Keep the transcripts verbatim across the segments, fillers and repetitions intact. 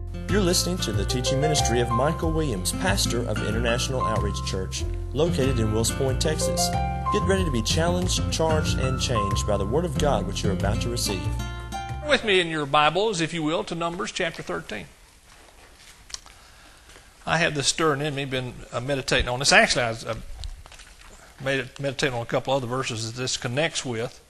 You're listening to the teaching ministry of Michael Williams, pastor of International Outreach Church, located in Wills Point, Texas. Get ready to be challenged, charged, and changed by the Word of God which you're about to receive. With me in your Bibles, if you will, to Numbers chapter thirteen. I had this stirring in me, been uh, meditating on this. Actually, I was uh, meditating on a couple other verses that this connects with.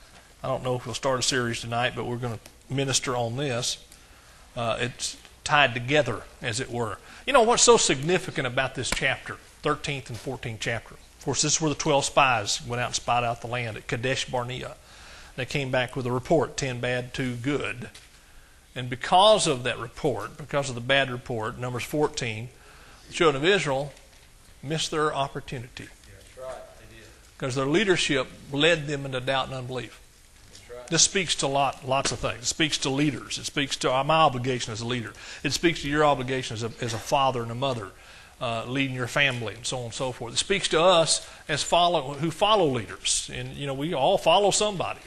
I don't know if we'll start a series tonight, but we're going to minister on this. Uh, it's tied together, as it were. You know what's so significant about this chapter, thirteenth and fourteenth chapter? Of course, this is where the twelve spies went out and spied out the land at Kadesh Barnea. They came back with a report, ten bad, two good. And because of that report, because of the bad report, Numbers fourteen, the children of Israel missed their opportunity. That's right, they did. Because their leadership led them into doubt and unbelief. That's right. This speaks to lot, lots of things. It speaks to leaders. It speaks to my obligation as a leader. It speaks to your obligation as a, as a father and a mother, uh, leading your family, and so on and so forth. It speaks to us as follow who follow leaders. And, you know, we all follow somebody.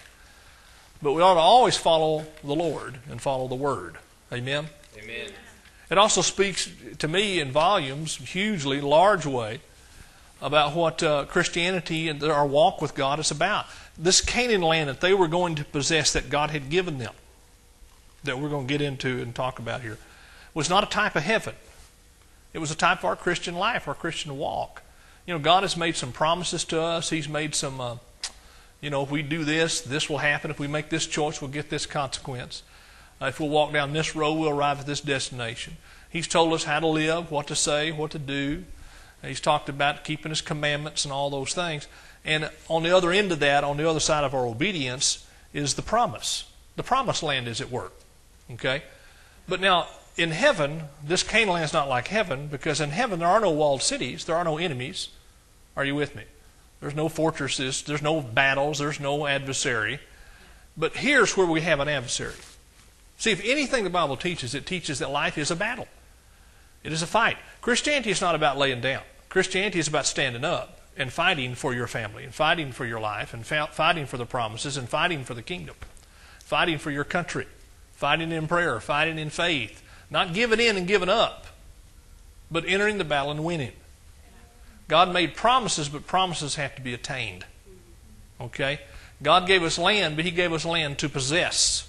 But we ought to always follow the Lord and follow the Word. Amen? Amen. It also speaks to me in volumes, hugely, large way, about what uh, Christianity and our walk with God is about. This Canaan land that they were going to possess, that God had given them, that we're going to get into and talk about here, was not a type of heaven. It was a type of our Christian life, our Christian walk. You know, God has made some promises to us. He's made some... Uh, You know, if we do this, this will happen. If we make this choice, we'll get this consequence. Uh, if we'll walk down this road, we'll arrive at this destination. He's told us how to live, what to say, what to do. He's talked about keeping His commandments and all those things. And on the other end of that, on the other side of our obedience, is the promise. The promised land is at work. Okay? But now, in heaven, this Canaan land is not like heaven, because in heaven there are no walled cities. There are no enemies. Are you with me? There's no fortresses, there's no battles, there's no adversary. But here's where we have an adversary. See, if anything the Bible teaches, it teaches that life is a battle. It is a fight. Christianity is not about laying down. Christianity is about standing up and fighting for your family, and fighting for your life, and fighting for the promises, and fighting for the kingdom. Fighting for your country. Fighting in prayer, fighting in faith. Not giving in and giving up, but entering the battle and winning. God made promises, but promises have to be attained. Okay? God gave us land, but He gave us land to possess.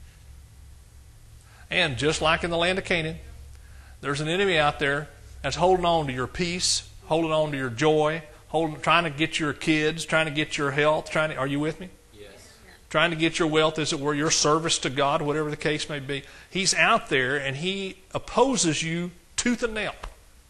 And just like in the land of Canaan, there's an enemy out there that's holding on to your peace, holding on to your joy, holding, trying to get your kids, trying to get your health. Trying to, are you with me? Yes. Trying to get your wealth, as it were, your service to God, whatever the case may be. He's out there, and he opposes you tooth and nail.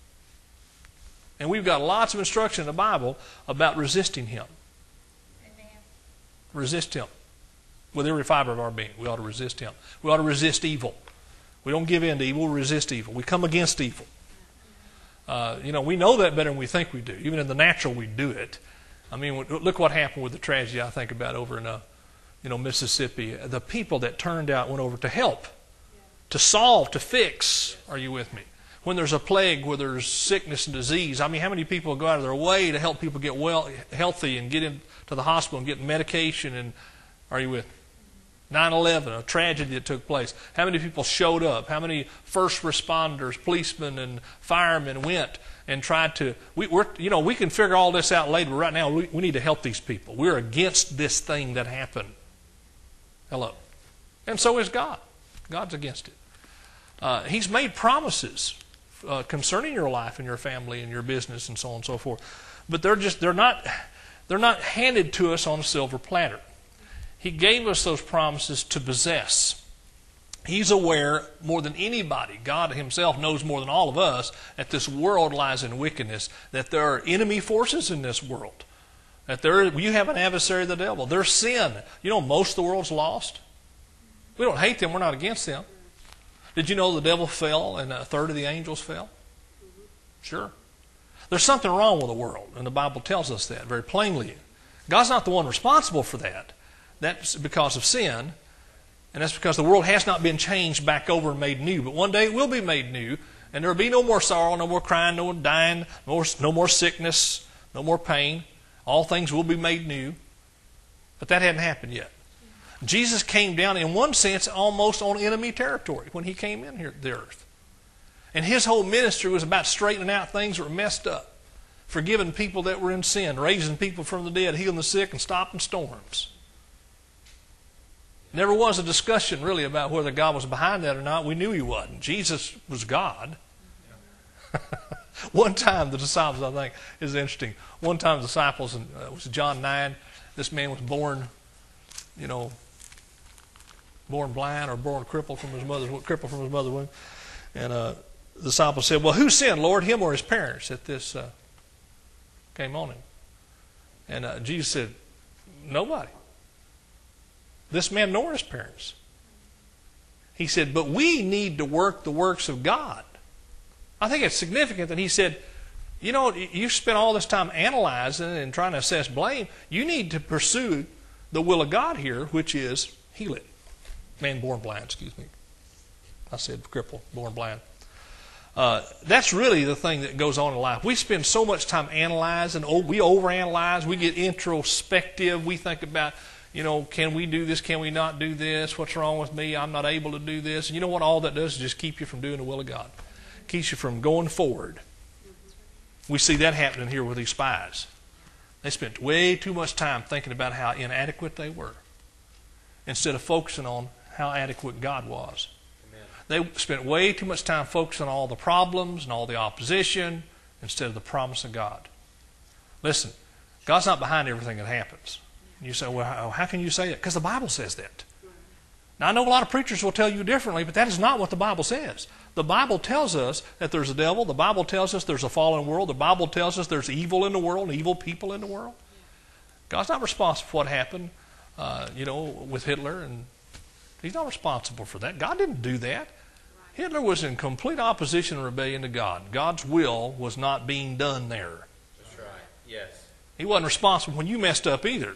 And we've got lots of instruction in the Bible about resisting him. Amen. Resist him. With every fiber of our being, we ought to resist him. We ought to resist evil. We don't give in to evil, we resist evil. We come against evil. Uh, you know, we know that better than we think we do. Even in the natural, we do it. I mean, look what happened with the tragedy I think about over in uh, you know, Mississippi. The people that turned out went over to help, to solve, to fix. Are you with me? When there's a plague, where there's sickness and disease, I mean, how many people go out of their way to help people get well, healthy, and get into the hospital and get medication? And are you with me? nine eleven, a tragedy that took place. How many people showed up? How many first responders, policemen, and firemen went and tried to? We, we're, you know, we can figure all this out later. But right now, we, we need to help these people. We're against this thing that happened. Hello, and so is God. God's against it. Uh, he's made promises Uh, concerning your life and your family and your business and so on and so forth, but they're just they're not they're not handed to us on a silver platter. He gave us those promises to possess. He's aware more than anybody. God Himself knows more than all of us that this world lies in wickedness. That there are enemy forces in this world. That there you have an adversary, the devil. There's sin. You know, most of the world's lost. We don't hate them. We're not against them. Did you know the devil fell and a third of the angels fell? Sure. There's something wrong with the world, and the Bible tells us that very plainly. God's not the one responsible for that. That's because of sin, and that's because the world has not been changed back over and made new. But one day it will be made new, and there will be no more sorrow, no more crying, no more dying, no more, no more sickness, no more pain. All things will be made new. But that hadn't happened yet. Jesus came down, in one sense, almost on enemy territory when he came in here to the earth. And his whole ministry was about straightening out things that were messed up, forgiving people that were in sin, raising people from the dead, healing the sick, and stopping storms. Never was a discussion really about whether God was behind that or not. We knew he wasn't. Jesus was God. One time the disciples, I think, is interesting. One time the disciples, and uh, it was John nine, this man was born, you know, born blind or born crippled from his mother's crippled from his mother's womb. And uh, the disciples said, well, who sinned, Lord, him or his parents, that this uh, came on him? And uh, Jesus said, nobody. This man nor his parents. He said, but we need to work the works of God. I think it's significant that he said, you know, you've spent all this time analyzing and trying to assess blame. You need to pursue the will of God here, which is heal it. Man born blind, excuse me. I said cripple, born blind. Uh, that's really the thing that goes on in life. We spend so much time analyzing. Oh, we overanalyze. We get introspective. We think about, you know, can we do this? Can we not do this? What's wrong with me? I'm not able to do this. And you know what all that does is just keep you from doing the will of God. Keeps you from going forward. We see that happening here with these spies. They spent way too much time thinking about how inadequate they were instead of focusing on how adequate God was. They spent way too much time focusing on all the problems and all the opposition instead of the promise of God. Listen, God's not behind everything that happens. You say, well, how can you say that? Because the Bible says that. Now, I know a lot of preachers will tell you differently, but that is not what the Bible says. The Bible tells us that there's a devil. The Bible tells us there's a fallen world. The Bible tells us there's evil in the world and evil people in the world. God's not responsible for what happened, uh, you know, with Hitler, and he's not responsible for that. God didn't do that. Hitler was in complete opposition and rebellion to God. God's will was not being done there. That's right. Yes. He wasn't responsible when you messed up either.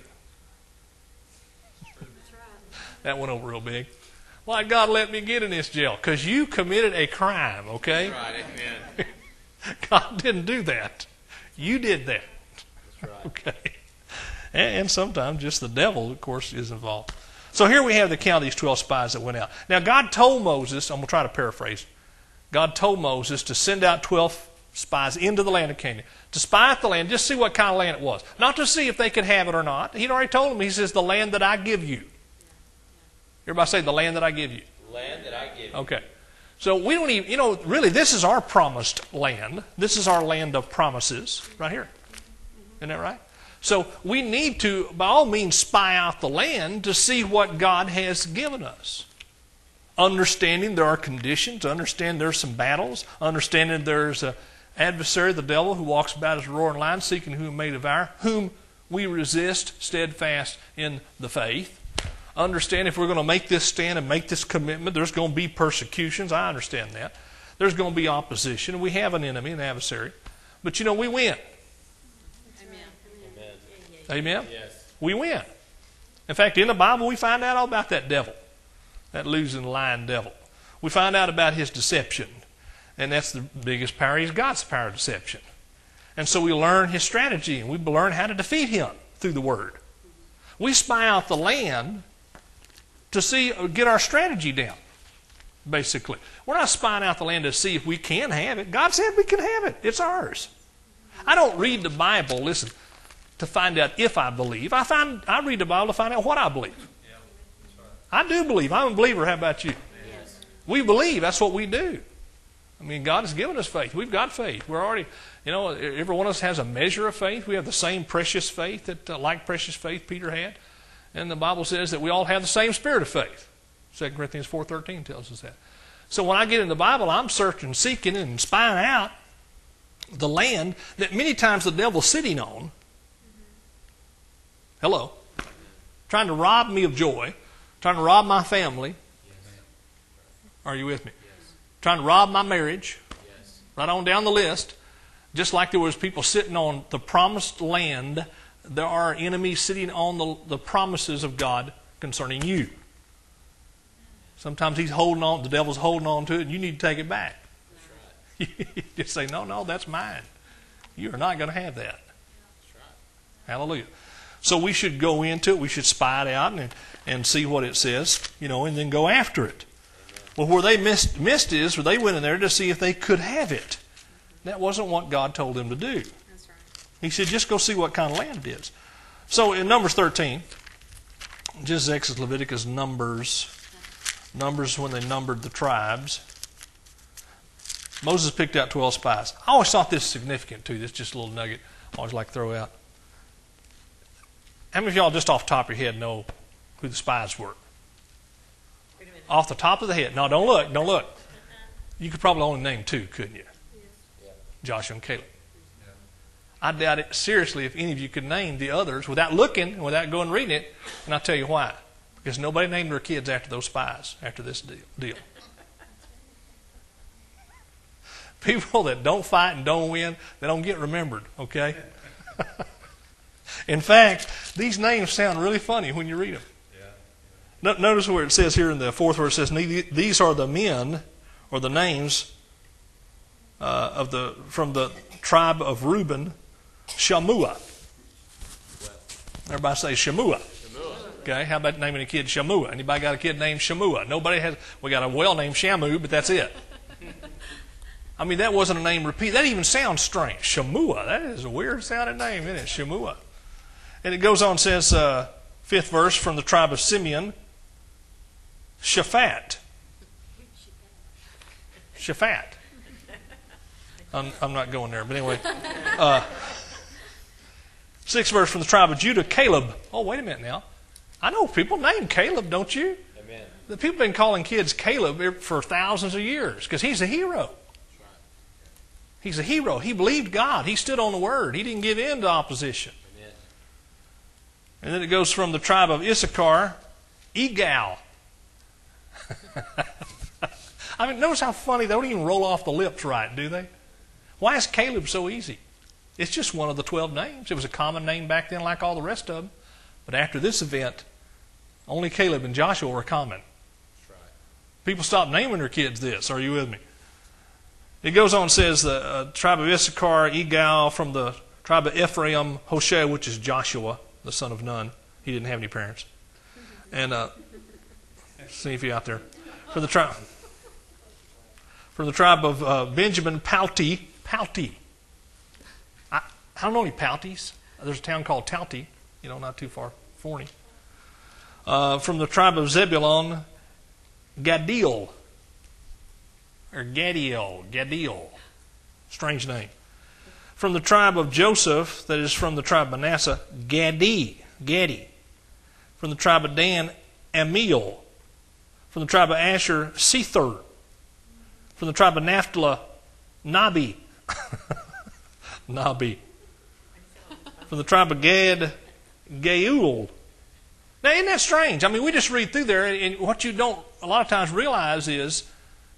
That went over real big. Why did God let me get in this jail? Because you committed a crime, okay? That's right. Amen. God didn't do that. You did that. That's right. Okay. And, and sometimes just the devil, of course, is involved. So here we have the account of these twelve spies that went out. Now God told Moses, I'm going to try to paraphrase, God told Moses to send out twelve spies into the land of Canaan, to spy out the land, just see what kind of land it was. Not to see if they could have it or not. He'd already told them, he says, the land that I give you. Everybody say, the land that I give you. Land that I give you. Okay. So we don't even, you know, really this is our promised land. This is our land of promises right here. Isn't that right? So we need to, by all means, spy out the land to see what God has given us. Understanding there are conditions, understand there's some battles, understanding there's an adversary, the devil, who walks about as a roaring lion, seeking whom may devour, whom we resist steadfast in the faith. Understand if we're going to make this stand and make this commitment, there's going to be persecutions. I understand that. There's going to be opposition. We have an enemy, an adversary. But you know, we win. Amen. Amen? Yes. We win. In fact, in the Bible, we find out all about that devil, that losing lion devil. We find out about his deception. And that's the biggest power. He's God's power of deception. And so we learn his strategy, and we learn how to defeat him through the Word. We spy out the land to see, get our strategy down, basically. We're not spying out the land to see if we can have it. God said we can have it. It's ours. I don't read the Bible, listen, to find out if I believe. I find I read the Bible to find out what I believe. Yeah. That's right. I do believe. I'm a believer. How about you? Yes. We believe. That's what we do. I mean, God has given us faith. We've got faith. We're already, you know, every one of us has a measure of faith. We have the same precious faith, that uh, like precious faith Peter had. And the Bible says that we all have the same spirit of faith. Second Corinthians four thirteen tells us that. So when I get in the Bible, I'm searching, seeking, and spying out the land that many times the devil's sitting on. Hello. Trying to rob me of joy. Trying to rob my family. Yes. Are you with me? Yes. Trying to rob my marriage. Yes. Right on down the list. Just like there was people sitting on the promised land, there are enemies sitting on the, the promises of God concerning you. Sometimes he's holding on, the devil's holding on to it, and you need to take it back. That's right. You just say, no, no, that's mine. You are not going to have that. That's right. Hallelujah. So we should go into it, we should spy it out and, and see what it says, you know, and then go after it. Well, where they missed, missed is, where they went in there to see if they could have it. That wasn't what God told them to do. That's right. He said, just go see what kind of land it is. So in Numbers thirteen, just Exodus, Leviticus, Numbers, Numbers when they numbered the tribes, Moses picked out twelve spies. I always thought this significant too. This is just a little nugget I always like to throw out. How many of y'all just off the top of your head know who the spies were? Wait a minute. Off the top of the head. No, don't look, don't look. You could probably only name two, couldn't you? Yeah. Joshua and Caleb. I doubt it seriously if any of you could name the others without looking and without going and reading it. And I'll tell you why. Because nobody named their kids after those spies, after this deal. deal. People that don't fight and don't win, they don't get remembered, okay? In fact, these names sound really funny when you read them. Yeah. No, notice where it says here in the fourth verse, it says, these are the men, or the names, uh, of the from the tribe of Reuben, Shammua. Everybody say Shammua. Okay, how about naming a kid Shammua? Anybody got a kid named Shammua? Nobody has. We got a well named Shamu, but that's it. I mean, that wasn't a name repeat. That even sounds strange. Shammua. That is a weird sounding name, isn't it? Shammua. And it goes on and says, uh, fifth verse, from the tribe of Simeon, Shaphat. Shaphat. I'm, I'm not going there, but anyway. Uh, sixth verse, from the tribe of Judah, Caleb. Oh, wait a minute now. I know people named Caleb, don't you? Amen. The people have been calling kids Caleb for thousands of years because he's a hero. He's a hero. He believed God. He stood on the Word. He didn't give in to opposition. Amen. And then it goes from the tribe of Issachar, Egal. I mean, notice how funny. They don't even roll off the lips right, do they? Why is Caleb so easy? It's just one of the twelve names. It was a common name back then like all the rest of them. But after this event, only Caleb and Joshua were common. That's right. People stopped naming their kids this. Are you with me? It goes on and says the uh, tribe of Issachar, Egal, from the tribe of Ephraim, Hoshea, which is Joshua, the son of Nun. He didn't have any parents. And uh, see if you're out there. From the tribe, from the tribe of uh, Benjamin, Palti, Palti. I, I don't know any Paltis. There's a town called Talti, you know, not too far, Forney. Uh, from the tribe of Zebulon, Gadil. Or Gadiel, Gadiel. Strange name. From the tribe of Joseph, that is from the tribe of Manasseh, Gadi, Gadi. From the tribe of Dan, Amiel. From the tribe of Asher, Sethur. From the tribe of Naphtali, Nabi. Nabi. From the tribe of Gad, Geul. Now, isn't that strange? I mean, we just read through there, and what you don't a lot of times realize is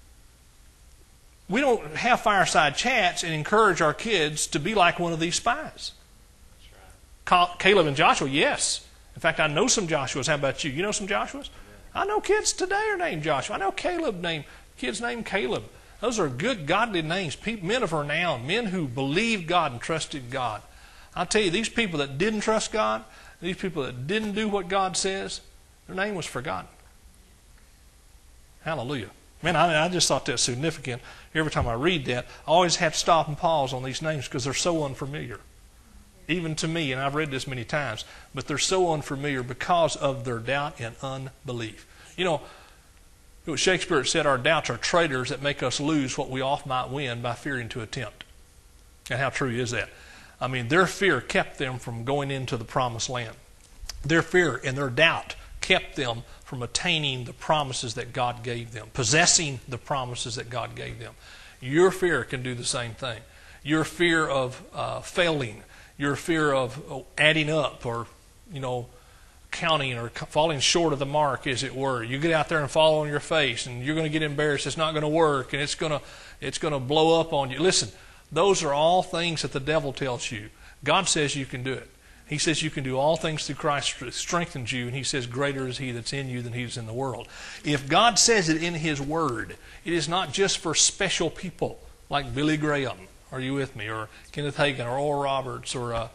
we don't have fireside chats and encourage our kids to be like one of these spies. That's right. Caleb and Joshua, yes. In fact, I know some Joshuas. How about you? You know some Joshuas? I know kids today are named Joshua. I know Caleb named kids named Caleb. Those are good, godly names. People, men of renown, men who believed God and trusted God. I'll tell you, these people that didn't trust God, these people that didn't do what God says, their name was forgotten. Hallelujah. Man, I, I just thought that was significant. Every time I read that, I always have to stop and pause on these names because they're so unfamiliar. Even to me, and I've read this many times, but they're so unfamiliar because of their doubt and unbelief. You know, it was Shakespeare said our doubts are traitors that make us lose what we oft might win by fearing to attempt. And how true is that? I mean, their fear kept them from going into the promised land. Their fear and their doubt kept them from attaining the promises that God gave them, possessing the promises that God gave them. Your fear can do the same thing. Your fear of uh, failing, your fear of adding up or, you know, counting or falling short of the mark, as it were. You get out there and fall on your face, and you're going to get embarrassed. It's not going to work, and it's going to it's going to blow up on you. Listen, those are all things that the devil tells you. God says you can do it. He says you can do all things through Christ who strengthens you, and he says greater is he that's in you than he is in the world. If God says it in his word, it is not just for special people like Billy Graham, are you with me, or Kenneth Hagin, or Oral Roberts, or uh,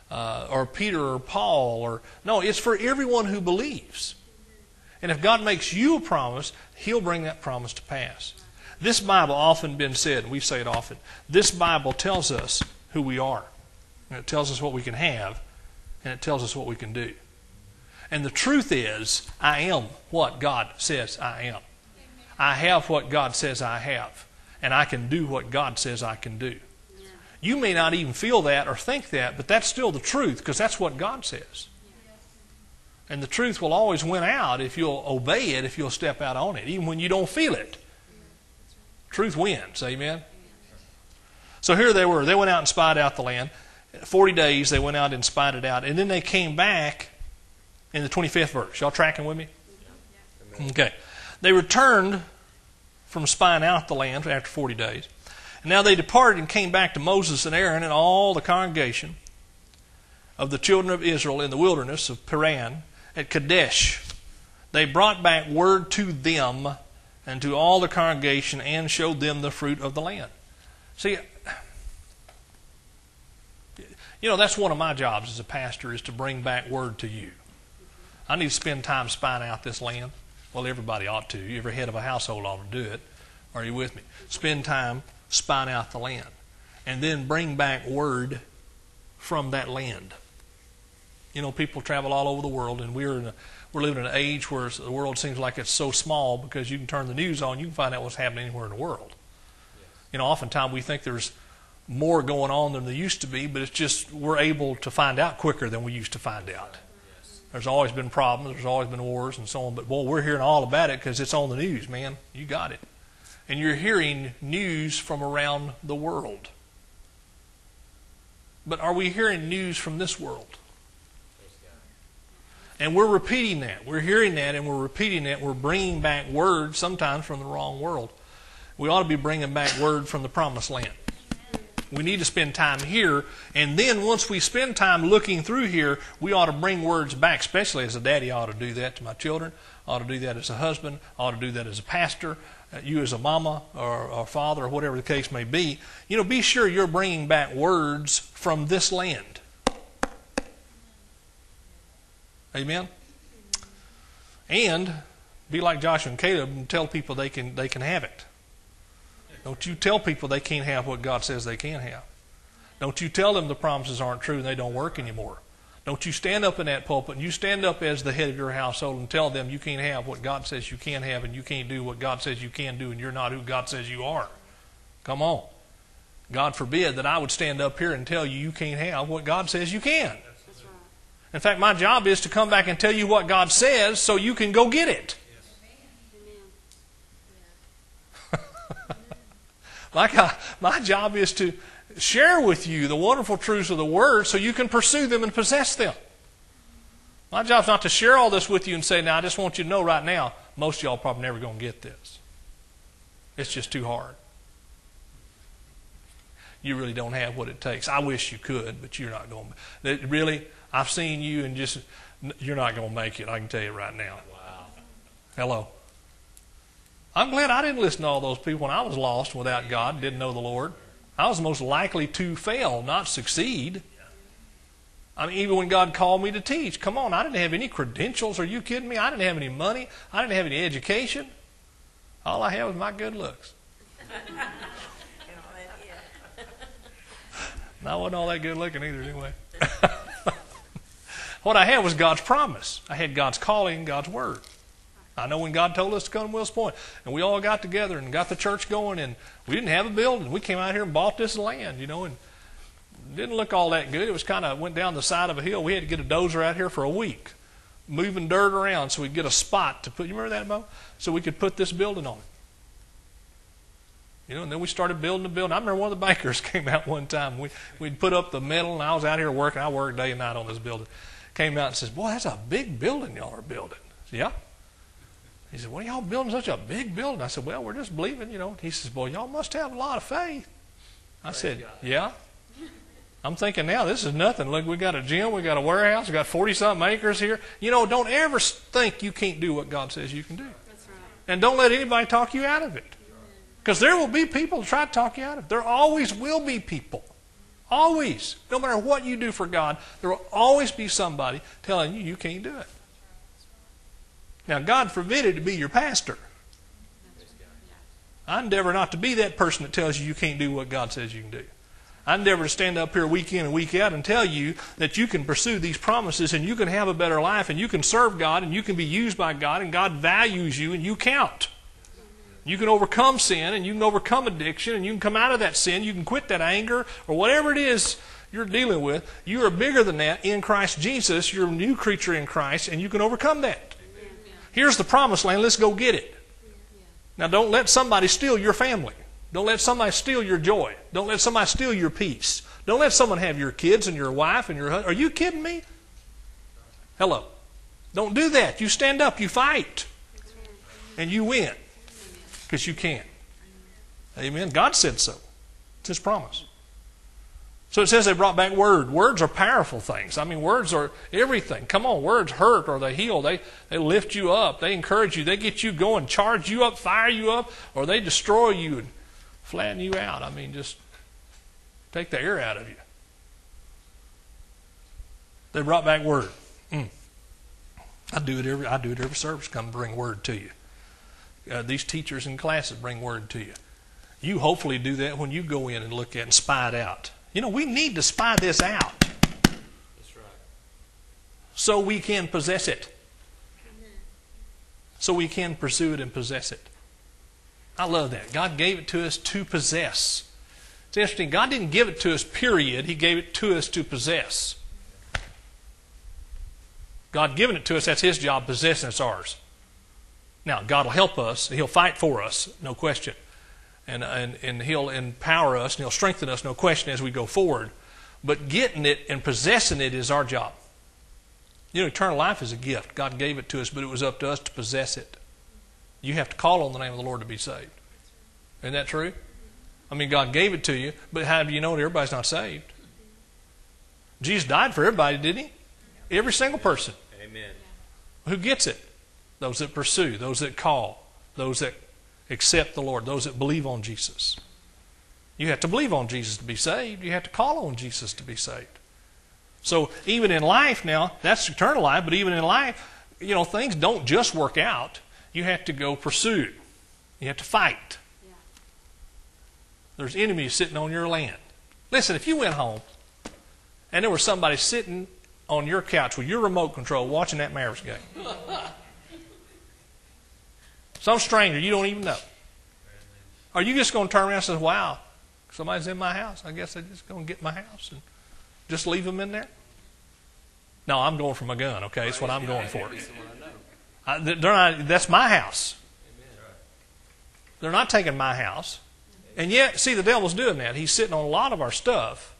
uh, or Peter or Paul. Or no, it's for everyone who believes. And if God makes you a promise, He'll bring that promise to pass. This Bible often been said, and we say it often, this Bible tells us who we are. And it tells us what we can have, and it tells us what we can do. And the truth is, I am what God says I am. I have what God says I have. And I can do what God says I can do. You may not even feel that or think that, but that's still the truth, because that's what God says. And the truth will always win out if you'll obey it, if you'll step out on it, even when you don't feel it. Truth wins, amen? So here they were. They went out and spied out the land. Forty days they went out and spied it out. And then they came back in the twenty-fifth verse. Y'all tracking with me? Okay. They returned from spying out the land after forty days. And now they departed and came back to Moses and Aaron and all the congregation of the children of Israel in the wilderness of Paran at Kadesh. They brought back word to them and to all the congregation and showed them the fruit of the land. See, you know, that's one of my jobs as a pastor, is to bring back word to you. I need to spend time spying out this land. Well, everybody ought to. Every head of a household ought to do it. Are you with me? Spend time spying out the land. And then bring back word from that land. You know, people travel all over the world, and we're in a, we're living in an age where the world seems like it's so small, because you can turn the news on, you can find out what's happening anywhere in the world. Yes. You know, oftentimes we think there's more going on than there used to be, but it's just we're able to find out quicker than we used to find out. Yes. There's always been problems, there's always been wars and so on, but boy, we're hearing all about it because it's on the news, man. You got it. And you're hearing news from around the world. But are we hearing news from this world? And we're repeating that. We're hearing that and we're repeating that. We're bringing back word sometimes from the wrong world. We ought to be bringing back word from the promised land. We need to spend time here. And then once we spend time looking through here, we ought to bring words back, especially as a daddy. I ought to do that to my children. I ought to do that as a husband. I ought to do that as a pastor. Uh, you as a mama or, or father or whatever the case may be. You know, be sure you're bringing back words from this land. Amen? And be like Joshua and Caleb and tell people they can they can have it. Don't you tell people they can't have what God says they can have. Don't you tell them the promises aren't true and they don't work anymore. Don't you stand up in that pulpit and you stand up as the head of your household and tell them you can't have what God says you can have, and you can't do what God says you can do, and you're not who God says you are. Come on. God forbid that I would stand up here and tell you you can't have what God says you can. In fact, my job is to come back and tell you what God says so you can go get it. my, God, my job is to share with you the wonderful truths of the Word so you can pursue them and possess them. My job's not to share all this with you and say, now I just want you to know right now, most of y'all probably never going to get this. It's just too hard. You really don't have what it takes. I wish you could, but you're not going to. Really, I've seen you and just, you're not going to make it. I can tell you right now. Wow. Hello. I'm glad I didn't listen to all those people when I was lost without God, didn't know the Lord. I was most likely to fail, not succeed. I mean, even when God called me to teach, come on, I didn't have any credentials. Are you kidding me? I didn't have any money. I didn't have any education. All I had was my good looks. And I wasn't all that good looking either anyway. What I had was God's promise. I had God's calling, God's word. I know when God told us to come to Wills Point, and we all got together and got the church going, and we didn't have a building. We came out here and bought this land, you know, and it didn't look all that good. It was kind of went down the side of a hill. We had to get a dozer out here for a week, moving dirt around so we could get a spot to put. You remember that, Mo? So we could put this building on it. You know, and then we started building the building. I remember one of the bankers came out one time. We, we'd put up the metal, and I was out here working. I worked day and night on this building. Came out and says, boy, that's a big building y'all are building. I said, yeah. He said, what are y'all building such a big building? I said, well, we're just believing, you know. He says, boy, y'all must have a lot of faith. I Praise said, God. Yeah. I'm thinking now, this is nothing. Look, we got a gym, we got a warehouse, we got forty-something acres here. You know, don't ever think you can't do what God says you can do. That's right. And don't let anybody talk you out of it. Because there will be people who try to talk you out of it. There always will be people. Always. No matter what you do for God, there will always be somebody telling you you can't do it. Now, God forbid it to be your pastor. I endeavor not to be that person that tells you you can't do what God says you can do. I endeavor to stand up here week in and week out and tell you that you can pursue these promises and you can have a better life and you can serve God and you can be used by God and God values you and you count. You can overcome sin and you can overcome addiction and you can come out of that sin. You can quit that anger or whatever it is you're dealing with. You are bigger than that in Christ Jesus. You're a new creature in Christ and you can overcome that. Here's the promised land. Let's go get it. Now, don't let somebody steal your family. Don't let somebody steal your joy. Don't let somebody steal your peace. Don't let someone have your kids and your wife and your husband. Are you kidding me? Hello. Don't do that. You stand up. You fight. And you win. Because you can. Amen. God said so. It's His promise. So it says they brought back word. Words are powerful things. I mean, words are everything. Come on, words hurt or they heal. They, they lift you up. They encourage you. They get you going, charge you up, fire you up, or they destroy you and flatten you out. I mean, just take the air out of you. They brought back word. Mm. I do it every I do it every service. Come bring word to you. Uh, these teachers in classes bring word to you. You hopefully do that when you go in and look at it and spy it out. You know, we need to spy this out. That's right. So we can possess it. So we can pursue it and possess it. I love that. God gave it to us to possess. It's interesting. God didn't give it to us, period. He gave it to us to possess. God given it to us, that's His job. Possessing it's ours. Now, God will help us. He'll fight for us, no question. And, and, and He'll empower us and He'll strengthen us, no question, as we go forward. But getting it and possessing it is our job. You know, eternal life is a gift. God gave it to us, but it was up to us to possess it. You have to call on the name of the Lord to be saved. Isn't that true? I mean, God gave it to you, but how do you know that everybody's not saved? Jesus died for everybody, didn't He? Every single person. Amen. Who gets it? Those that pursue, those that call, those that accept the Lord, those that believe on Jesus. You have to believe on Jesus to be saved. You have to call on Jesus to be saved. So even in life now, that's eternal life, but even in life, you know, things don't just work out. You have to go pursue. You have to fight. Yeah. There's enemies sitting on your land. Listen, if you went home and there was somebody sitting on your couch with your remote control watching that Mavericks game, some stranger you don't even know, are you just going to turn around and say, wow, somebody's in my house. I guess they're just going to get my house and just leave them in there? No, I'm going for my gun, okay? That's what I'm going for. I, they're not, that's my house. They're not taking my house. And yet, see, the devil's doing that. He's sitting on a lot of our stuff.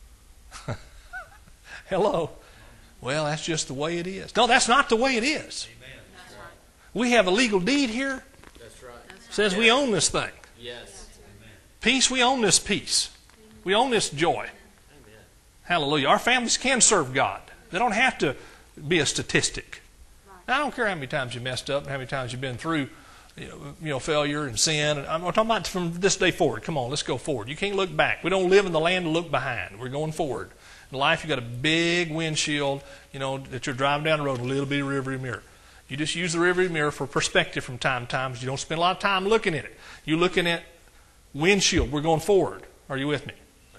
Hello. Well, that's just the way it is. No, that's not the way it is. We have a legal deed here. That's right. Says we own this thing. Yes. Peace, we own this peace. We own this joy. Amen. Hallelujah. Our families can serve God. They don't have to be a statistic. Now, I don't care how many times you messed up and how many times you've been through you know, you know failure and sin. And I'm talking about from this day forward. Come on, let's go forward. You can't look back. We don't live in the land to look behind. We're going forward. In life, you've got a big windshield, you know, that you're driving down the road, a little bitty rearview mirror. You just use the rearview mirror for perspective from time to time. You don't spend a lot of time looking at it. You're looking at windshield. We're going forward. Are you with me?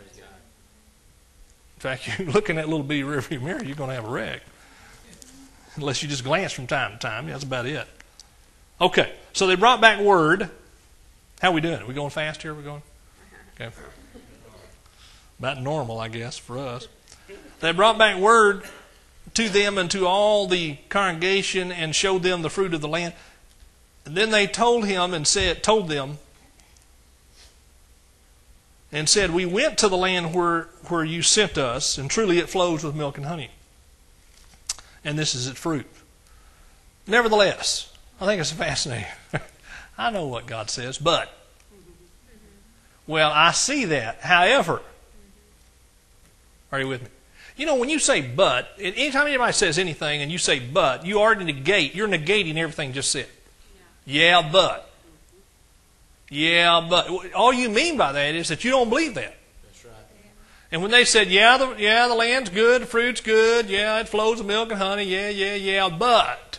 In fact, you're looking at a little bitty rearview mirror, you're going to have a wreck. Unless you just glance from time to time. That's about it. Okay, so they brought back word. How are we doing? Are we going fast here? Are we going? Okay. About normal, I guess, for us. They brought back word to them and to all the congregation and showed them the fruit of the land. And then they told him and said, told them and said, we went to the land where, where you sent us, and truly it flows with milk and honey. And this is its fruit. Nevertheless, I think it's fascinating. I know what God says, but, well, I see that. However, are you with me? You know, when you say but, anytime anybody says anything and you say but, you already negate. You're negating everything just said. Yeah, yeah but. Yeah, but. All you mean by that is that you don't believe that. That's right. And when they said, yeah, the, yeah, the land's good, the fruit's good, yeah, it flows with milk and honey, yeah, yeah, yeah, but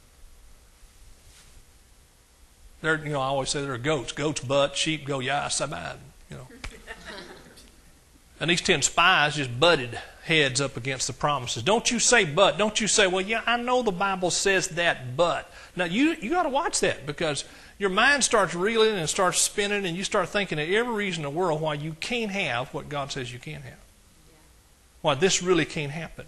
there, you know, I always say there are goats. Goats butt, sheep go, yeah, saban, you know. And these ten spies just butted heads up against the promises. Don't you say but. Don't you say, well, yeah, I know the Bible says that, but. Now, you you got to watch that, because your mind starts reeling and starts spinning, and you start thinking of every reason in the world why you can't have what God says you can have. Why this really can't happen.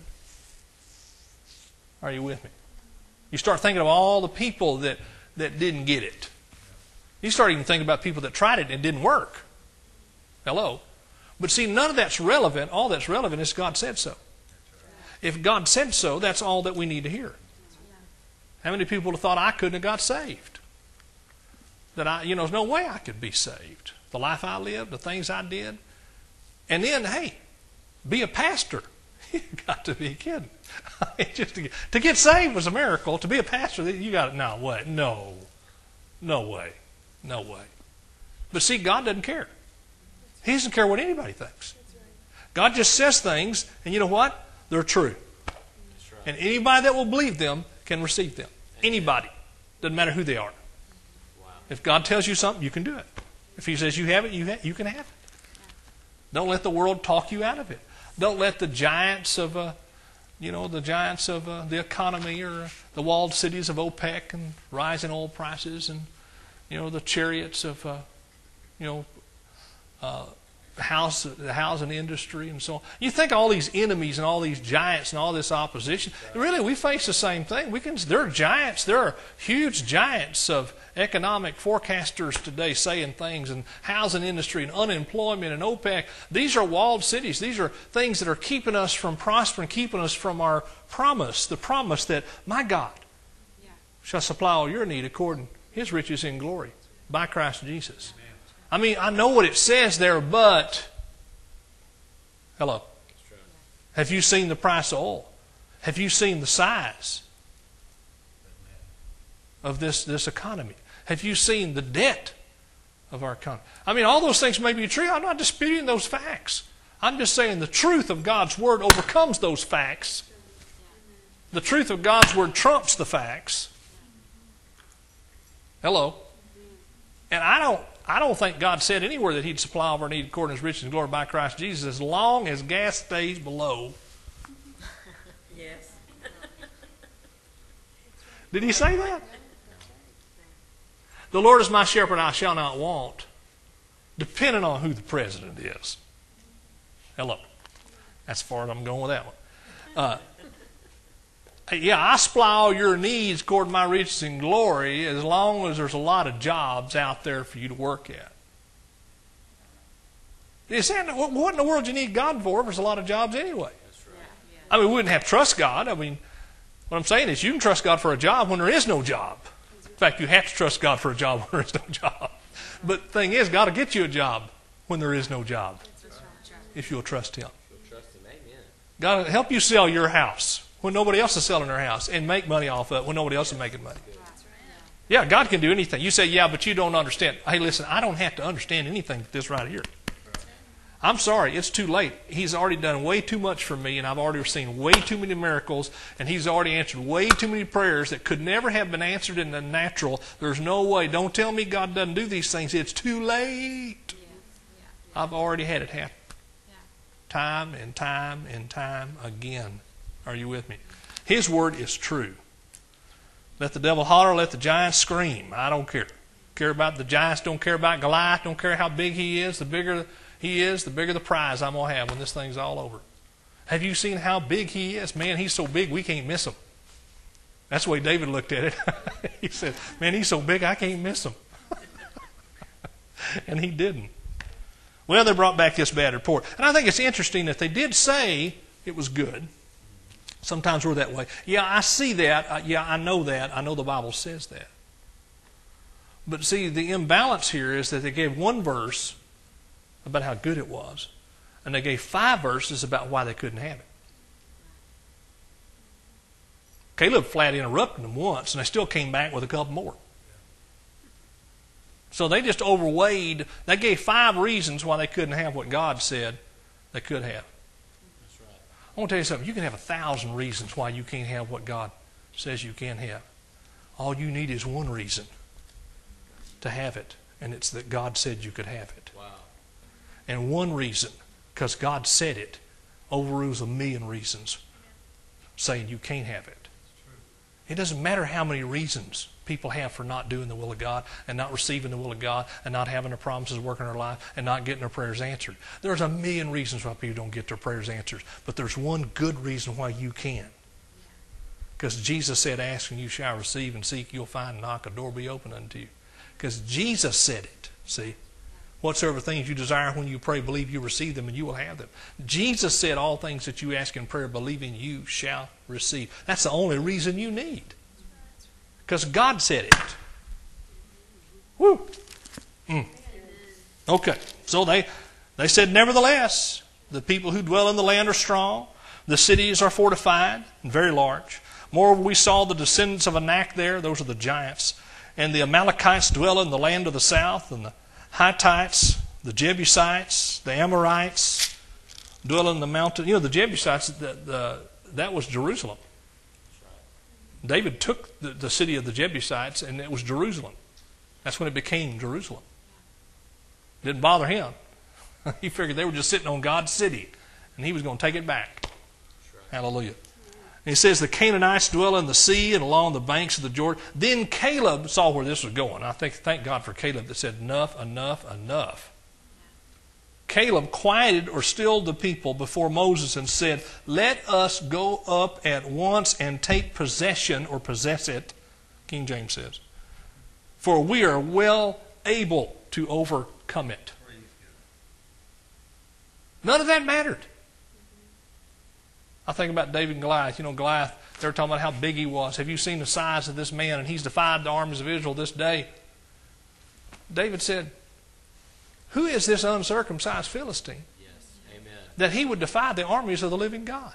Are you with me? You start thinking of all the people that, that didn't get it. You start even thinking about people that tried it and it didn't work. Hello? But see, none of that's relevant. All that's relevant is God said so. If God said so, that's all that we need to hear. How many people have thought I couldn't have got saved? That I, you know, there's no way I could be saved. The life I lived, the things I did. And then, hey, be a pastor. You got to be kidding. Just to, get, to get saved was a miracle. To be a pastor, you got to, no way. No. No way. No way. But see, God doesn't care. He doesn't care what anybody thinks. God just says things, and you know what? They're true. And anybody that will believe them can receive them. Anybody. Doesn't matter who they are. If God tells you something, you can do it. If He says you have it, you, ha- you can have it. Don't let the world talk you out of it. Don't let the giants of, uh, you know, the giants of uh, the economy, or the walled cities of OPEC and rising oil prices, and, you know, the chariots of, uh, you know, uh, house, the housing industry and so on. You think all these enemies and all these giants and all this opposition, really we face the same thing. We can, there are giants, there are huge giants of economic forecasters today saying things, and housing industry and unemployment and OPEC. These are walled cities. These are things that are keeping us from prospering, keeping us from our promise, the promise that my God yeah. shall supply all your need according to His riches in glory by Christ Jesus. I mean, I know what it says there, but hello. Have you seen the price of oil? Have you seen the size of this, this economy? Have you seen the debt of our economy? I mean, all those things may be true. I'm not disputing those facts. I'm just saying the truth of God's Word overcomes those facts. The truth of God's Word trumps the facts. Hello. And I don't I don't think God said anywhere that He'd supply all of our need according to His riches and glory by Christ Jesus, as long as gas stays below. Yes. Did He say that? The Lord is my shepherd, I shall not want, depending on who the president is. Hello. That's as far as I'm going with that one. Uh, yeah, I supply all your needs according to my riches and glory, as long as there's a lot of jobs out there for you to work at. You say, what in the world do you need God for if there's a lot of jobs anyway? That's right. Yeah, yeah. I mean, we wouldn't have to trust God. I mean, what I'm saying is you can trust God for a job when there is no job. In fact, you have to trust God for a job when there is no job. But the thing is, God will get you a job when there is no job, if you'll trust Him. God will help you sell your house when nobody else is selling their house, and make money off of it when nobody else is making money. Yeah, God can do anything. You say, yeah, but you don't understand. Hey, listen, I don't have to understand anything this right here. I'm sorry, it's too late. He's already done way too much for me, and I've already seen way too many miracles, and He's already answered way too many prayers that could never have been answered in the natural. There's no way. Don't tell me God doesn't do these things. It's too late. I've already had it happen. Time and time and time again. Are you with me? His word is true. Let the devil holler, let the giants scream. I don't care. Care about the giants, don't care about Goliath, don't care how big he is. The bigger he is, the bigger the prize I'm going to have when this thing's all over. Have you seen how big he is? Man, he's so big we can't miss him. That's the way David looked at it. He said, man, he's so big I can't miss him. And he didn't. Well, they brought back this bad report. And I think it's interesting that they did say it was good. Sometimes we're that way. Yeah, I see that. Uh, yeah, I know that. I know the Bible says that. But see, the imbalance here is that they gave one verse about how good it was, and they gave five verses about why they couldn't have it. Caleb flat interrupted them once, and they still came back with a couple more. So they just overweighed. They gave five reasons why they couldn't have what God said, they could have. That's right. I want to tell you something. You can have a thousand reasons why you can't have what God says you can have. All you need is one reason to have it, and it's that God said you could have it. Wow. And one reason, because God said it, overrules a million reasons saying you can't have it. It doesn't matter how many reasons people have for not doing the will of God and not receiving the will of God and not having their promises work in their life and not getting their prayers answered. There's a million reasons why people don't get their prayers answered, but there's one good reason why you can. Because Jesus said, ask and you shall receive, and seek you'll find, and knock, a door will be open unto you. Because Jesus said it, see. Whatsoever things you desire when you pray, believe you receive them and you will have them. Jesus said all things that you ask in prayer, believing you shall receive. That's the only reason you need. Because God said it. Woo. Mm. Okay. So they, they said, nevertheless, the people who dwell in the land are strong. The cities are fortified and very large. Moreover, we saw the descendants of Anak there. Those are the giants. And the Amalekites dwell in the land of the south, and the Hittites, the Jebusites, the Amorites dwell in the mountain. You know, the Jebusites, the, the, that was Jerusalem. David took the, the city of the Jebusites, and it was Jerusalem. That's when it became Jerusalem. Didn't bother him. He figured they were just sitting on God's city, and he was going to take it back. Hallelujah. And he says, the Canaanites dwell in the sea and along the banks of the Jordan. Then Caleb saw where this was going. I think, thank God for Caleb that said, enough, enough, enough. Caleb quieted or stilled the people before Moses and said, let us go up at once and take possession, or possess it, King James says, for we are well able to overcome it. None of that mattered. I think about David and Goliath. You know, Goliath, they were talking about how big he was. Have you seen the size of this man? And he's defied the armies of Israel this day. David said, who is this uncircumcised Philistine? Yes. Amen. That he would defy the armies of the living God.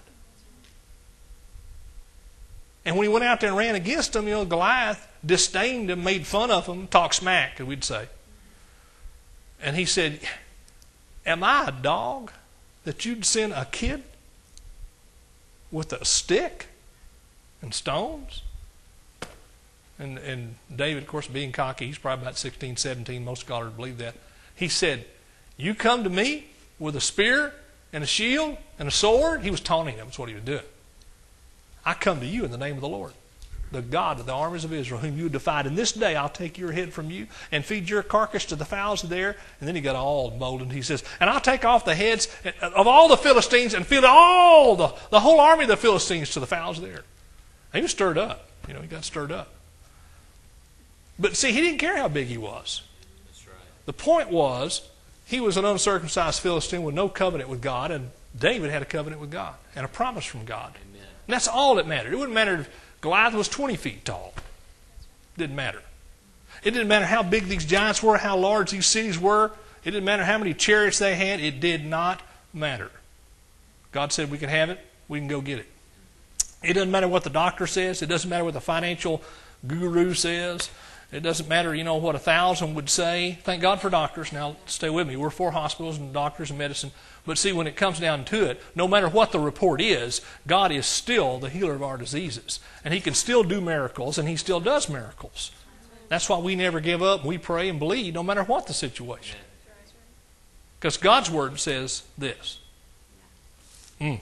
And when he went out there and ran against them, you know, Goliath disdained him, made fun of him, talked smack, we'd say. And he said, am I a dog that you'd send a kid with a stick and stones? And, and David, of course, being cocky, he's probably about sixteen, seventeen. Most scholars believe that. He said, you come to me with a spear and a shield and a sword? He was taunting them. That's what he was doing. I come to you in the name of the Lord, the God of the armies of Israel, whom you defied. And this day I'll take your head from you and feed your carcass to the fowls of the air. And then he got all emboldened. He says, and I'll take off the heads of all the Philistines and feed all the, the whole army of the Philistines to the fowls of the air. And he was stirred up. You know, he got stirred up. But see, he didn't care how big he was. That's right. The point was, he was an uncircumcised Philistine with no covenant with God, and David had a covenant with God and a promise from God. Amen. And that's all that mattered. It wouldn't matter if Goliath was twenty feet tall. Didn't matter. It didn't matter how big these giants were, how large these cities were. It didn't matter how many chariots they had. It did not matter. God said we can have it. We can go get it. It doesn't matter what the doctor says. It doesn't matter what the financial guru says. It doesn't matter, you know, what a thousand would say. Thank God for doctors. Now, stay with me. We're for hospitals and doctors and medicine. But see, when it comes down to it, no matter what the report is, God is still the healer of our diseases. And He can still do miracles, and He still does miracles. That's why we never give up. We pray and believe no matter what the situation. Because God's Word says this. Mm.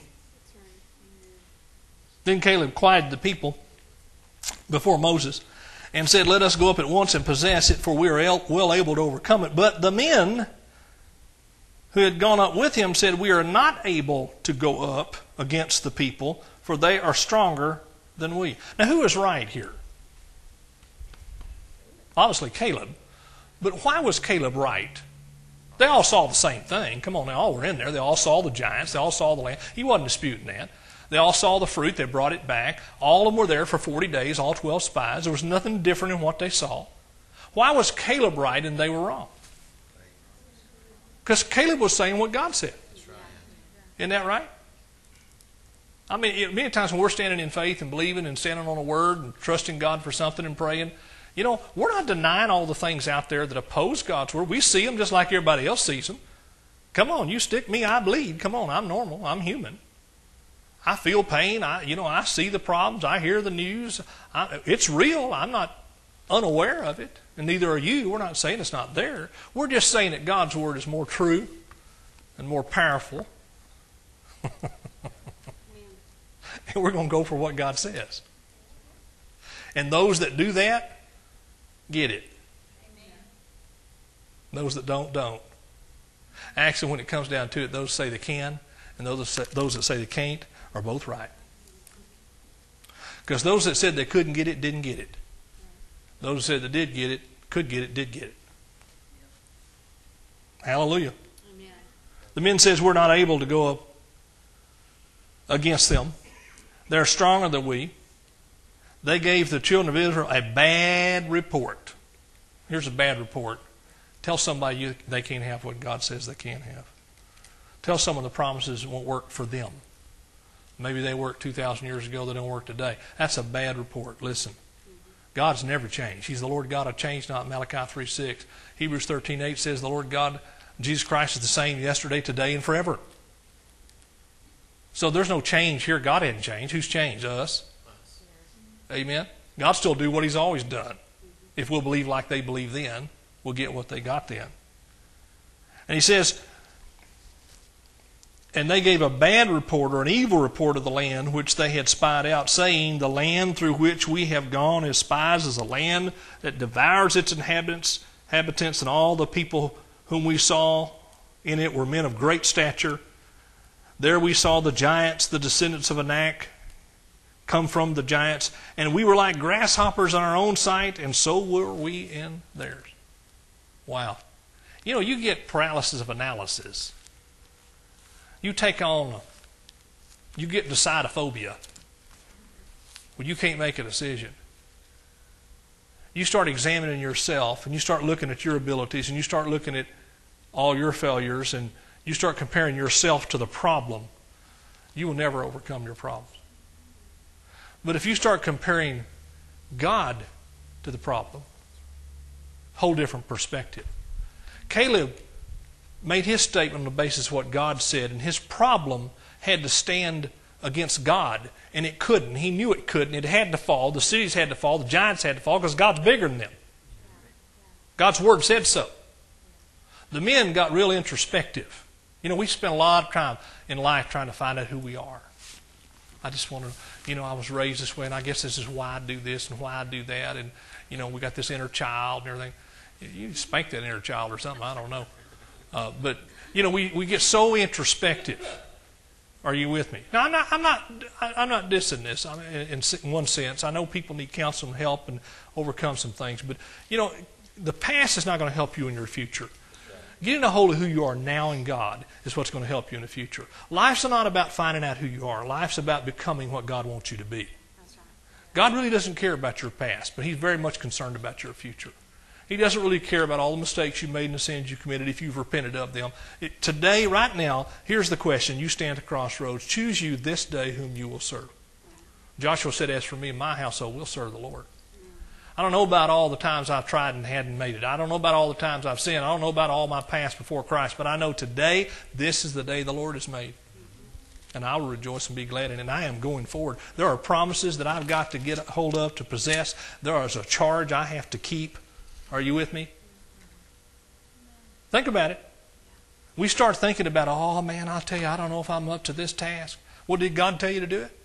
Then Caleb quieted the people before Moses and said, let us go up at once and possess it, for we are well able to overcome it. But the men who had gone up with him said, we are not able to go up against the people, for they are stronger than we. Now, who is right here? Obviously Caleb. But why was Caleb right? They all saw the same thing. Come on, they all were in there. They all saw the giants. They all saw the land. He wasn't disputing that. They all saw the fruit. They brought it back. All of them were there for forty days, all twelve spies. There was nothing different in what they saw. Why was Caleb right and they were wrong? Because Caleb was saying what God said. Isn't that right? I mean, many times when we're standing in faith and believing and standing on a word and trusting God for something and praying, you know, we're not denying all the things out there that oppose God's word. We see them just like everybody else sees them. Come on, you stick me, I bleed. Come on, I'm normal. I'm human. I feel pain. I, you know, I see the problems. I hear the news. I, it's real. I'm not unaware of it, and neither are you. We're not saying it's not there. We're just saying that God's Word is more true and more powerful. And we're going to go for what God says. And those that do that, get it. Amen. Those that don't, don't. Actually, when it comes down to it, those that say they can and those that say, those that say they can't are both right. Because those that said they couldn't get it, didn't get it. Those that said they did get it, could get it, did get it. Hallelujah. Amen. The men says we're not able to go up against them. They're stronger than we. They gave the children of Israel a bad report. Here's a bad report. Tell somebody you, they can't have what God says they can have. Tell someone the promises won't work for them. Maybe they worked two thousand years ago, they don't work today. That's a bad report. Listen, God's never changed. He's the Lord God of change, not Malachi three six. Hebrews thirteen eight says the Lord God, Jesus Christ, is the same yesterday, today, and forever. So there's no change here. God hadn't changed. Who's changed? Us. Amen. God still do what He's always done. If we'll believe like they believe then, we'll get what they got then. And He says, and they gave a bad report or an evil report of the land which they had spied out, saying, the land through which we have gone as spies is a land that devours its inhabitants, inhabitants, and all the people whom we saw in it were men of great stature. There we saw the giants, the descendants of Anak, come from the giants, and we were like grasshoppers in our own sight, and so were we in theirs. Wow. You know, you get paralysis of analysis. You take on, you get decidophobia, when you can't make a decision. You start examining yourself, and you start looking at your abilities, and you start looking at all your failures, and you start comparing yourself to the problem. You will never overcome your problems. But if you start comparing God to the problem, whole different perspective. Caleb made his statement on the basis of what God said, and his problem had to stand against God, and it couldn't. He knew it couldn't. It had to fall. The cities had to fall. The giants had to fall because God's bigger than them. God's Word said so. The men got real introspective. You know, we spend a lot of time in life trying to find out who we are. I just want to, you know, I was raised this way, and I guess this is why I do this and why I do that. And, you know, we got this inner child and everything. You spank that inner child or something, I don't know. Uh, but, you know, we, we get so introspective. Are you with me? Now, I'm not, I'm not, I'm not dissing this I mean, in, in one sense. I know people need counsel and help and overcome some things. But, you know, the past is not going to help you in your future. Getting a hold of who you are now in God is what's going to help you in the future. Life's not about finding out who you are. Life's about becoming what God wants you to be. That's right. God really doesn't care about your past, but He's very much concerned about your future. He doesn't really care about all the mistakes you made and the sins you committed if you've repented of them. It, today, right now, here's the question. You stand at the crossroads. Choose you this day whom you will serve. Joshua said, as for me and my household, we'll serve the Lord. I don't know about all the times I've tried and hadn't made it. I don't know about all the times I've sinned. I don't know about all my past before Christ. But I know today, this is the day the Lord has made. And I will rejoice and be glad in it. And I am going forward. There are promises that I've got to get hold of, to possess. There is a charge I have to keep. Are you with me? Think about it. We start thinking about, oh man, I'll tell you, I don't know if I'm up to this task. Well, did God tell you to do it?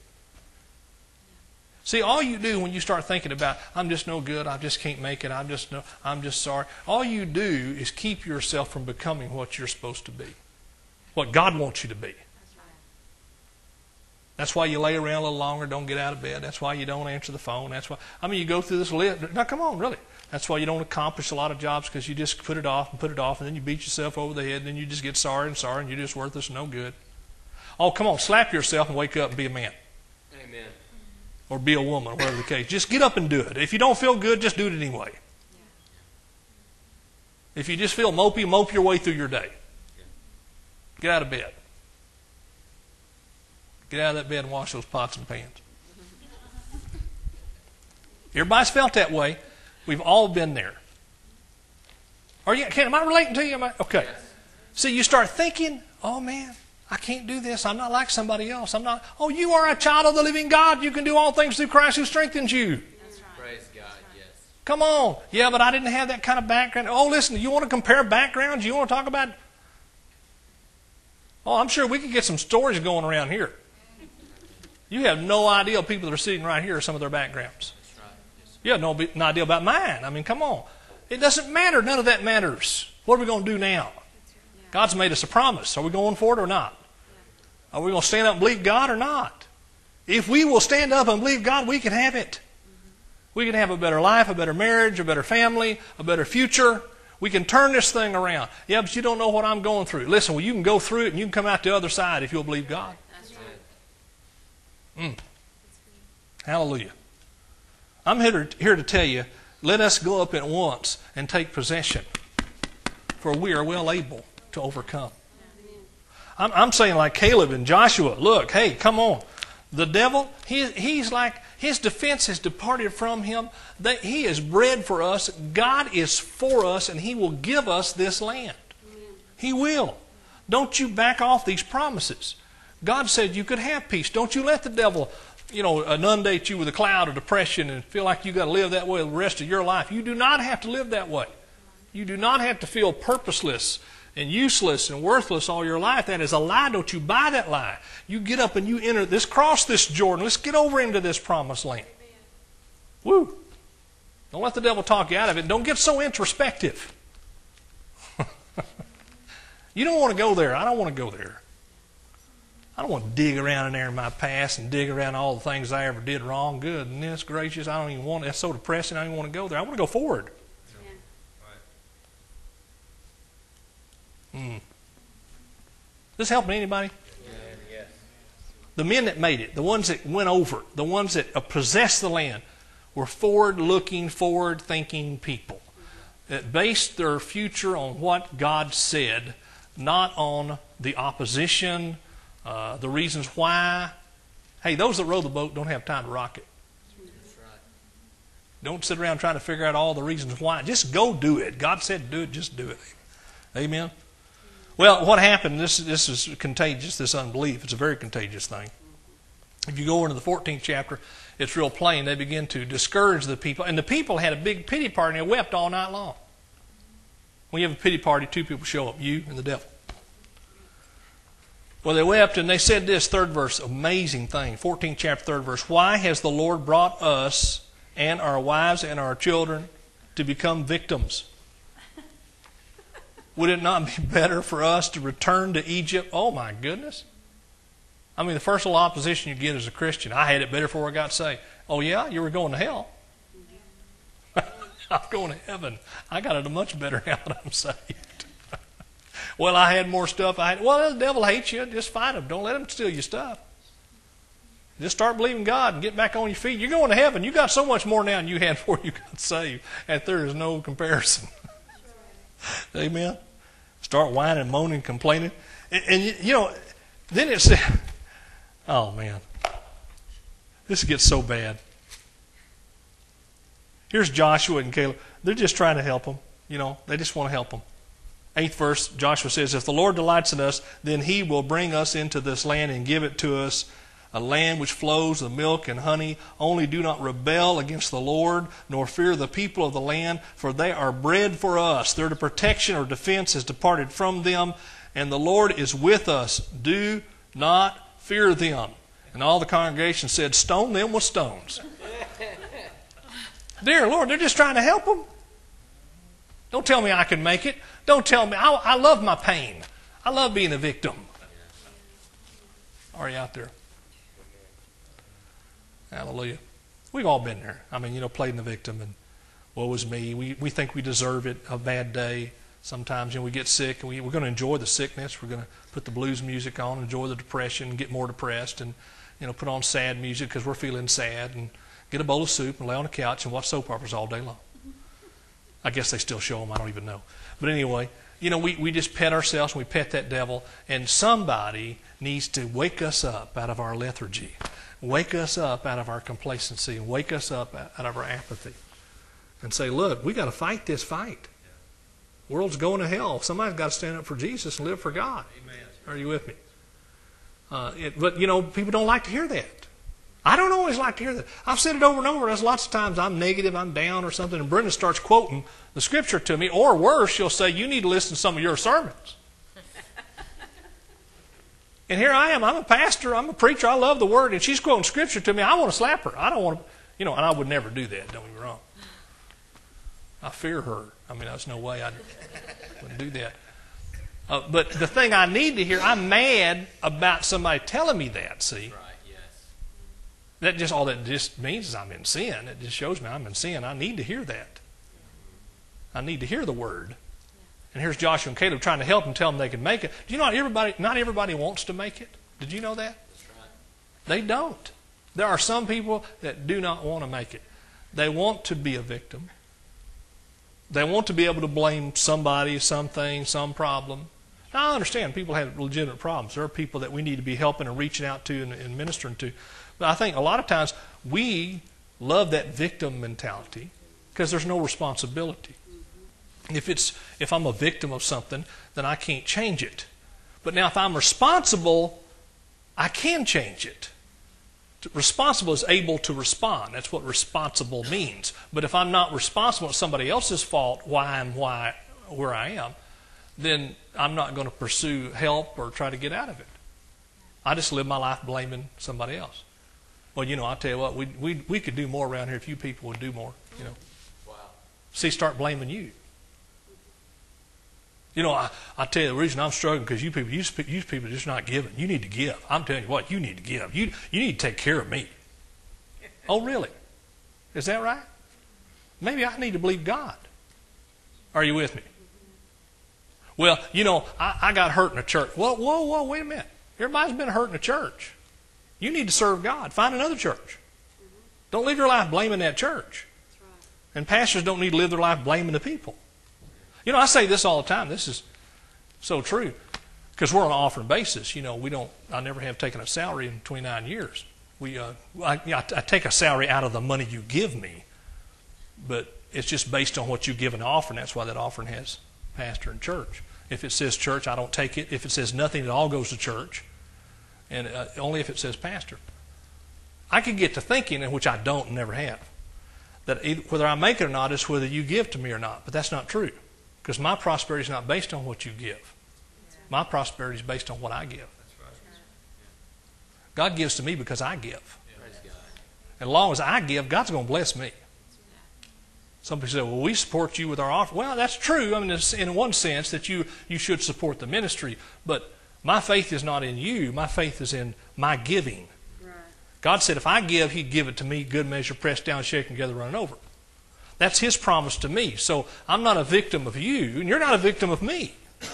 See, all you do when you start thinking about, I'm just no good, I just can't make it, I'm just no, I'm just sorry. All you do is keep yourself from becoming what you're supposed to be, what God wants you to be. That's right. That's why you lay around a little longer, don't get out of bed. That's why you don't answer the phone. That's why, I mean, you go through this list. Now, come on, really. That's why you don't accomplish a lot of jobs, because you just put it off and put it off, and then you beat yourself over the head, and then you just get sorry and sorry, and you're just worthless and no good. Oh, come on, slap yourself and wake up and be a man. Amen. Or be a woman, whatever the case. Just get up and do it. If you don't feel good, just do it anyway. If you just feel mopey, mope your way through your day. Get out of bed. Get out of that bed and wash those pots and pans. Everybody's felt that way. We've all been there. Are you? Can, am I relating to you? Am I, okay. See, you start thinking, oh man, I can't do this. I'm not like somebody else. I'm not. Oh, you are a child of the living God. You can do all things through Christ who strengthens you. That's right. Praise God, yes. Come on. Yeah, but I didn't have that kind of background. Oh, listen, you want to compare backgrounds? You want to talk about... Oh, I'm sure we could get some stories going around here. You have no idea people that are sitting right here are some of their backgrounds. That's right. Yes. You have no, no idea about mine. I mean, come on. It doesn't matter. None of that matters. What are we going to do now? God's made us a promise. Are we going for it or not? Are we going to stand up and believe God or not? If we will stand up and believe God, we can have it. We can have a better life, a better marriage, a better family, a better future. We can turn this thing around. Yeah, but you don't know what I'm going through. Listen, well, you can go through it and you can come out the other side if you'll believe God. That's right. Mm. Hallelujah. I'm here to, here to tell you, let us go up at once and take possession, for we are well able to overcome. I'm, I'm saying like Caleb and Joshua, look, hey, come on. The devil, he, he's like, his defense has departed from him. They, he is bred for us. God is for us, and He will give us this land. He will. Don't you back off these promises. God said you could have peace. Don't you let the devil, you know, inundate you with a cloud of depression and feel like you got to live that way the rest of your life. You do not have to live that way. You do not have to feel purposeless and useless and worthless all your life. That is a lie. Don't you buy that lie. You get up and you enter this, cross this Jordan. Let's get over into this promised land. Woo. Don't let the devil talk you out of it. Don't get so introspective. You don't want to go there. I don't want to go there. I don't want to dig around in there in my past and dig around all the things I ever did wrong. Goodness gracious, I don't even want it. That's so depressing. I don't even want to go there. I want to go forward. Mm. This helping anybody? Yes. The men that made it, the ones that went over, the ones that possessed the land, were forward-looking, forward-thinking people that based their future on what God said, not on the opposition, uh, the reasons why. Hey, those that row the boat don't have time to rock it. That's right. Don't sit around trying to figure out all the reasons why. Just go do it. God said do it, just do it. Amen? Well, what happened, this, this is contagious, this unbelief. It's a very contagious thing. If you go into the fourteenth chapter, it's real plain. They begin to discourage the people. And the people had a big pity party and they wept all night long. When you have a pity party, two people show up, you and the devil. Well, they wept and they said this, third verse, amazing thing. fourteenth chapter, third verse. Why has the Lord brought us and our wives and our children to become victims? Would it not be better for us to return to Egypt? Oh, my goodness. I mean, the first little opposition you get as a Christian, I had it better before I got saved. Oh, yeah? You were going to hell? I'm going to heaven. I got it much better now that I'm saved. Well, I had more stuff. I had, well, the devil hates you. Just fight him. Don't let him steal your stuff. Just start believing God and get back on your feet. You're going to heaven. You got so much more now than you had before you got saved. And there is no comparison. Amen? Start whining, moaning, complaining. And, and you, you know, then it said, oh, man. This gets so bad. Here's Joshua and Caleb. They're just trying to help them. You know, they just want to help them. Eighth verse, Joshua says, if the Lord delights in us, then He will bring us into this land and give it to us, a land which flows with milk and honey. Only do not rebel against the Lord, nor fear the people of the land, for they are bred for us. Their protection or defense has departed from them, and the Lord is with us. Do not fear them. And all the congregation said, stone them with stones. Dear Lord, they're just trying to help them. Don't tell me I can make it. Don't tell me. I, I love my pain. I love being a victim. Are you out there? Hallelujah. We've all been there. I mean, you know, playing the victim and woe is me. We we think we deserve it, a bad day. Sometimes, you know, we get sick and we, we're going to enjoy the sickness. We're going to put the blues music on, enjoy the depression, get more depressed, and, you know, put on sad music because we're feeling sad, and get a bowl of soup and lay on the couch and watch soap operas all day long. I guess they still show them. I don't even know. But anyway, you know, we, we just pet ourselves and we pet that devil, and somebody needs to wake us up out of our lethargy, wake us up out of our complacency, and wake us up out of our apathy and say, look, we got to fight this fight. The world's going to hell. Somebody's got to stand up for Jesus and live for God. Amen. Are you with me? Uh, it, but, you know, people don't like to hear that. I don't always like to hear that. I've said it over and over. There's lots of times I'm negative, I'm down or something, and Brenda starts quoting the Scripture to me. Or worse, she'll say, you need to listen to some of your sermons. And here I am. I'm a pastor. I'm a preacher. I love the Word. And she's quoting Scripture to me. I want to slap her. I don't want to, you know, and I would never do that. Don't get me wrong. I fear her. I mean, there's no way I wouldn't do that. Uh, but the thing I need to hear, I'm mad about somebody telling me that, see? Right, yes. That just, all that just means is I'm in sin. It just shows me I'm in sin. I need to hear that. I need to hear the Word. And here's Joshua and Caleb trying to help them, tell them they can make it. Do you know not everybody, not everybody wants to make it? Did you know that? That's right. They don't. There are some people that do not want to make it. They want to be a victim. They want to be able to blame somebody, something, some problem. Now, I understand people have legitimate problems. There are people that we need to be helping and reaching out to and, and ministering to. But I think a lot of times we love that victim mentality because there's no responsibility. If it's if I'm a victim of something, then I can't change it. But now if I'm responsible, I can change it. Responsible is able to respond. That's what responsible means. But if I'm not responsible, it's somebody else's fault why I'm why where I am, then I'm not going to pursue help or try to get out of it. I just live my life blaming somebody else. Well, you know, I'll tell you what, we we we could do more around here if you people would do more. You know, Wow. see, start blaming you. You know, I, I tell you the reason I'm struggling because you people, you, you people are just not giving. You need to give. I'm telling you what, you need to give. You you need to take care of me. Oh, really? Is that right? Maybe I need to believe God. Are you with me? Well, you know, I, I got hurt in a church. Whoa, whoa, whoa, wait a minute. Everybody's been hurt in a church. You need to serve God. Find another church. Don't live your life blaming that church. And pastors don't need to live their life blaming the people. You know, I say this all the time. This is so true. Because we're on an offering basis. You know, we don't, I never have taken a salary in twenty-nine years. We, uh, I, I take a salary out of the money you give me. But it's just based on what you give an offering. That's why that offering has pastor and church. If it says church, I don't take it. If it says nothing, it all goes to church. And uh, only if it says pastor. I could get to thinking, and which I don't and never have, that either, whether I make it or not is whether you give to me or not. But that's not true. Because my prosperity is not based on what you give. My prosperity is based on what I give. God gives to me because I give. And as long as I give, God's going to bless me. Some people say, well, we support you with our offer. Well, that's true. I mean, it's in one sense that you, you should support the ministry. But my faith is not in you. My faith is in my giving. Right. God said if I give, He'd give it to me, good measure, pressed down, shaken together, running over. That's His promise to me. So I'm not a victim of you, and you're not a victim of me.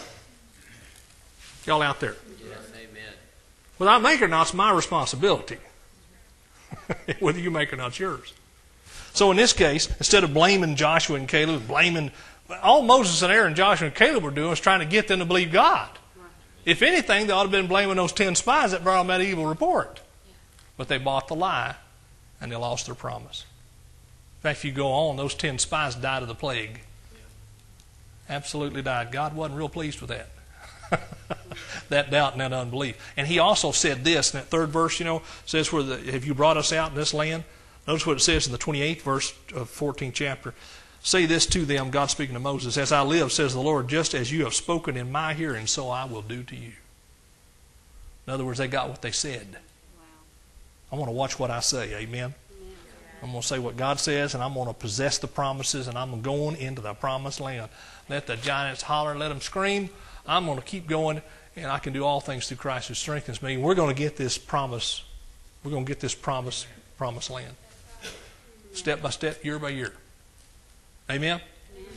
Y'all out there? Yes, amen. Whether I make it or not, it's my responsibility. Whether you make it or not, it's yours. So in this case, instead of blaming Joshua and Caleb, blaming, all Moses and Aaron, Joshua and Caleb were doing was trying to get them to believe God. Right. If anything, they ought to have been blaming those ten spies that brought them that evil report. Yeah. But they bought the lie, and they lost their promise. In fact, if you go on, those ten spies died of the plague. Absolutely died. God wasn't real pleased with that. That doubt and that unbelief. And He also said this in that third verse, you know, says, "Where the, have you brought us out in this land?" Notice what it says in the twenty-eighth verse of fourteenth chapter. "Say this to them," God speaking to Moses, "As I live, says the Lord, just as you have spoken in my hearing, so I will do to you." In other words, they got what they said. Wow. I want to watch what I say. Amen. I'm going to say what God says, and I'm going to possess the promises, and I'm going into the promised land. Let the giants holler, let them scream. I'm going to keep going, and I can do all things through Christ who strengthens me. We're going to get this promise. We're going to get this promise, promised land. Step by step, year by year. Amen?